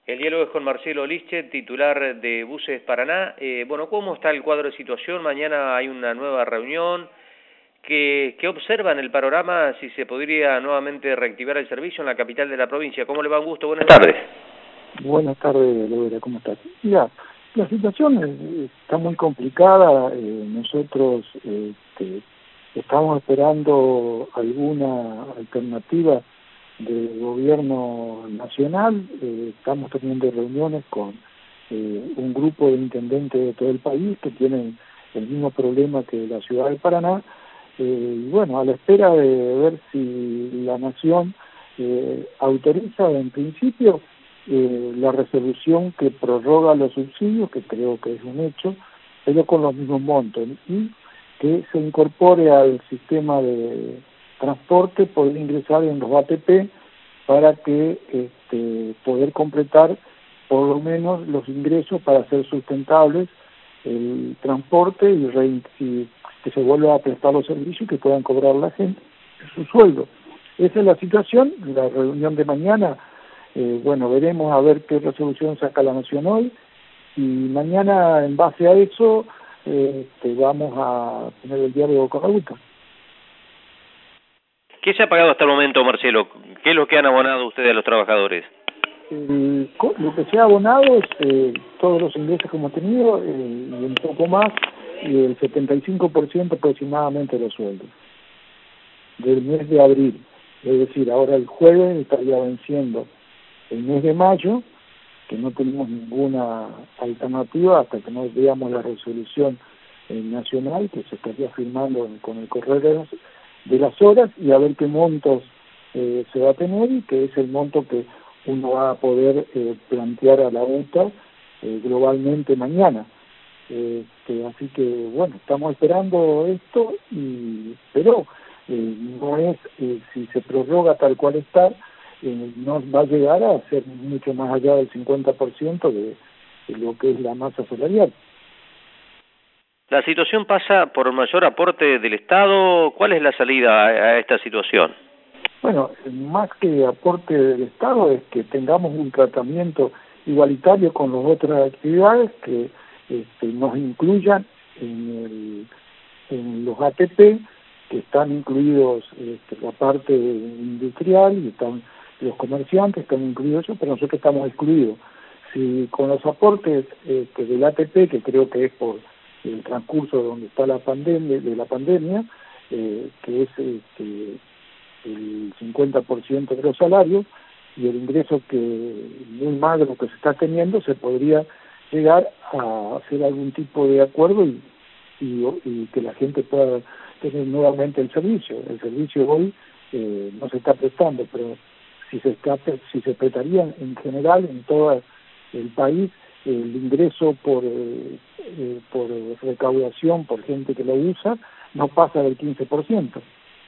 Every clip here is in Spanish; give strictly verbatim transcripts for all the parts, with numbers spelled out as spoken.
El diálogo es con Marcelo Lischet, titular de Buses Paraná. Eh, bueno, ¿cómo está el cuadro de situación? Mañana hay una nueva reunión. ¿Qué, qué observan el panorama si se podría nuevamente reactivar el servicio en la capital de la provincia? ¿Cómo le va? Un gusto. Buenas tardes. Buenas tardes, Loera, ¿cómo estás? Mira, la situación es, está muy complicada. Eh, nosotros eh, este, estamos esperando alguna alternativa del gobierno nacional. Eh, estamos teniendo reuniones con eh, un grupo de intendentes de todo el país que tienen el mismo problema que la ciudad de Paraná. Eh, y bueno, a la espera de ver si la nación eh, autoriza en principio eh, la resolución que prorroga los subsidios, que creo que es un hecho, pero con los mismos montos, y que se incorpore al sistema de transporte, poder ingresar en los A T P para que este, poder completar por lo menos los ingresos para hacer sustentables el transporte y, re, y que se vuelva a prestar los servicios y que puedan cobrar la gente su sueldo. Esa es la situación. La reunión de mañana, eh, bueno, veremos a ver qué resolución saca la Nación hoy, y mañana en base a eso eh, este, vamos a tener el diálogo con la U T A. ¿Qué se ha pagado hasta el momento, Marcelo? ¿Qué es lo que han abonado ustedes a los trabajadores? Eh, lo que se ha abonado es eh, todos los ingresos que hemos tenido eh, y un poco más, y el setenta y cinco por ciento aproximadamente de los sueldos del mes de abril. Es decir, ahora el jueves estaría venciendo el mes de mayo, que no tenemos ninguna alternativa hasta que no veamos la resolución eh, nacional, que se estaría firmando con el correr de las, de las horas, y a ver qué montos eh, se va a tener, y que es el monto que uno va a poder eh, plantear a la U T A eh, globalmente mañana. Este, así que, bueno, estamos esperando esto, y pero eh, no es, eh, si se prorroga tal cual está, eh, no va a llegar a ser mucho más allá del cincuenta por ciento de, de lo que es la masa salarial. La situación pasa por mayor aporte del Estado. ¿Cuál es la salida a, a esta situación? Bueno, más que aporte del Estado es que tengamos un tratamiento igualitario con las otras actividades, que este, nos incluyan en, el, en los A T P, que están incluidos este, la parte industrial, y están los comerciantes, están incluidos eso, pero nosotros estamos excluidos. Si con los aportes este, del A T P, que creo que es por el transcurso donde está la pandemia, de la pandemia, eh, que es este, el cincuenta por ciento de los salarios, y el ingreso que muy magro que se está teniendo, se podría llegar a hacer algún tipo de acuerdo y, y, y que la gente pueda tener nuevamente el servicio. El servicio hoy eh, no se está prestando, pero si se está, si se prestaría en general en todo el país, el ingreso por eh, eh, por recaudación por gente que lo usa no pasa del quince por ciento.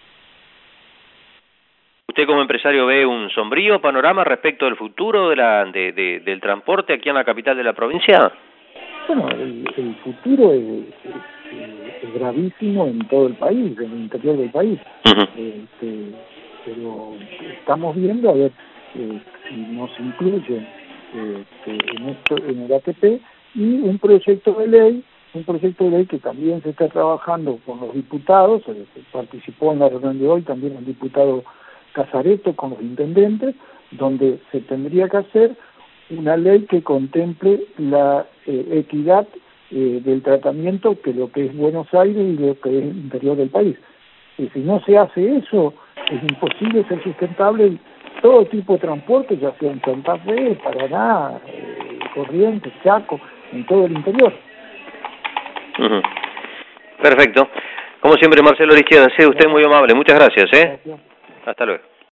¿Usted como empresario ve un sombrío panorama respecto del futuro de la, de, de, del transporte aquí en la capital de la provincia? Bueno, el, el futuro es, es, es gravísimo en todo el país, en el interior del país. Uh-huh. este, pero estamos viendo a ver eh, si nos incluyen este, en, esto, en el A T P, y un proyecto de ley, un proyecto de ley que también se está trabajando con los diputados. Eh, participó en la reunión de hoy también el diputado Casareto con los intendentes, donde se tendría que hacer una ley que contemple la eh, equidad eh, del tratamiento, que lo que es Buenos Aires y lo que es el interior del país. Y si no se hace eso, es imposible ser sustentable todo tipo de transporte, ya sea en Santa Fe, Paraná, eh, Corrientes, Chaco, en todo el interior. Uh-huh. Perfecto. Como siempre, Marcelo Lischet, ha sido usted muy amable. Muchas gracias. ¿eh? Gracias. Hasta luego.